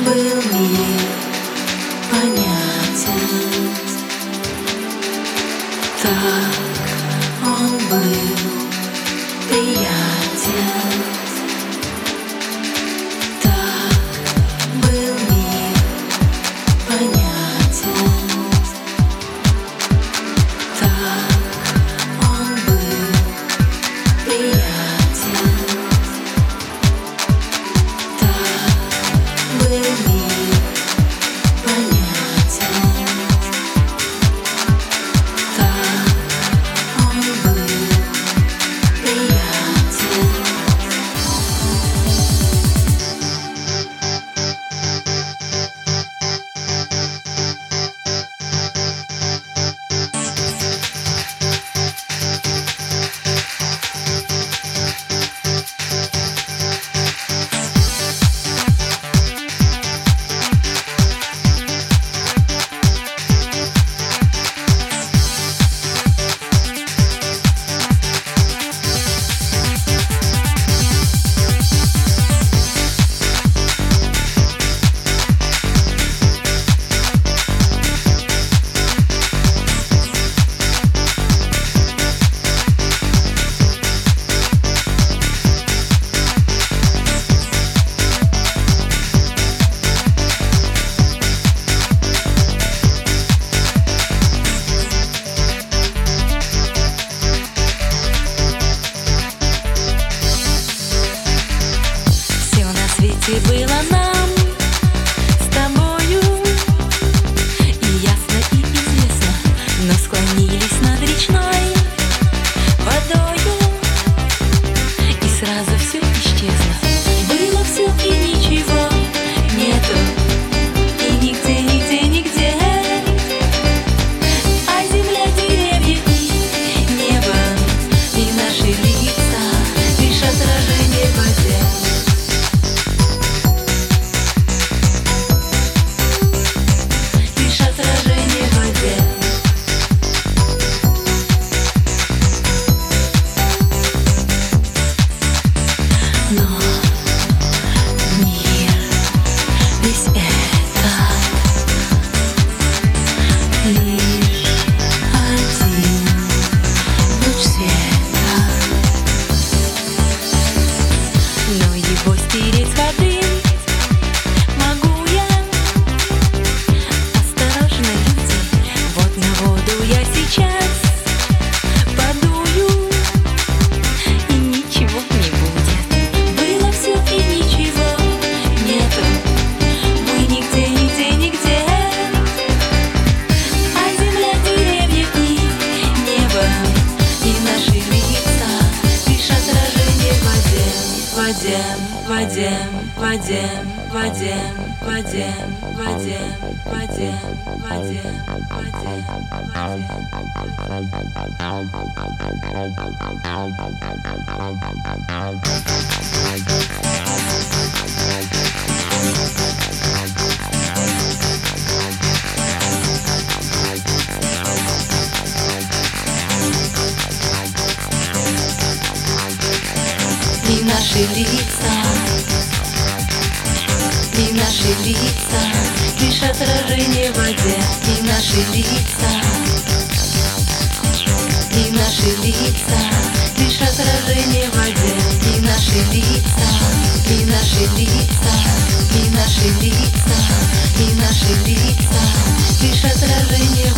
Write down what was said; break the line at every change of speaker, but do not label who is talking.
был мир понятен, так он был приятен, так был мир понятен, так он был приятен, так был мир понятен, так он был приятен. Все было нам с тобою, и ясно, и известно, но склонились над речной водою, и сразу все исчезло. Было все и ничего нету, и нигде, нигде, нигде. А земля, деревья и небо, и наши лица лишь отражение в воде. Но мир весь этот лишь один луч света, но его стереть с воды могу я. Осторожно, люди, вот на воду я сейчас подую, и ничего не будет. Было все и ничего нету, мы нигде, нигде, нигде. А земля, деревья и небо, и наши лица лишь отражение в воде, в воде, в воде, в воде, в воде, в воде, в воде, в воде, в воде, и наши лица, и наши лица лишь отражение в воде, и наши лица, и наши лица лишь отражение в воде, и наши лица, и наши лица, и наши лица, и наши лица лишь отражение в воде.